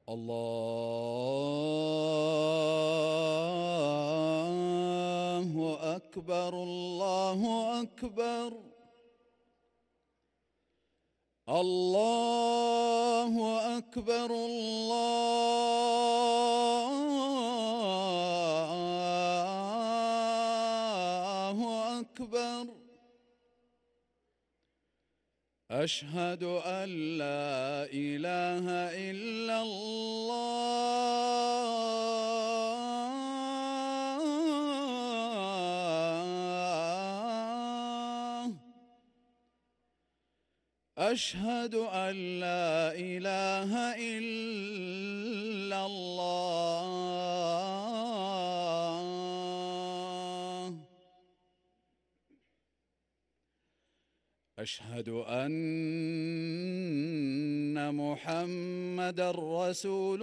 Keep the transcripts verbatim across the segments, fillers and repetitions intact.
الله أكبر الله أكبر الله أكبر الله أكبر. أشهد أن لا إله إلا الله. أشهد أن لا إله إلا الله. أشهد أن محمدًا رسول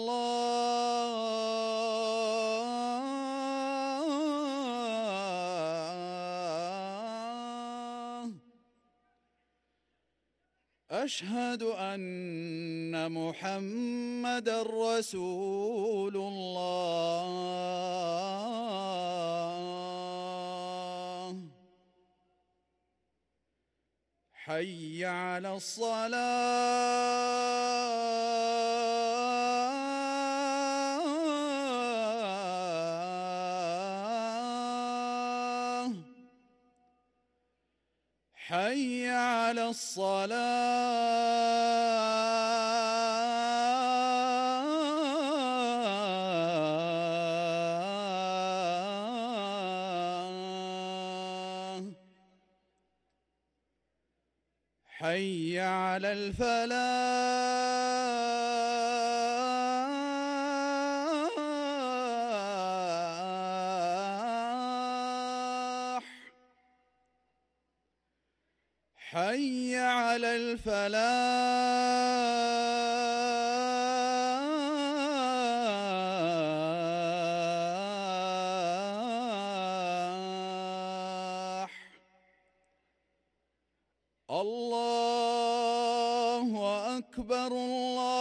الله. أشهد أن محمدًا رسول الله. حي على الصلاة. حي على الصلاة. حي على الفلاح. حي على الفلاح. الله أكبر الله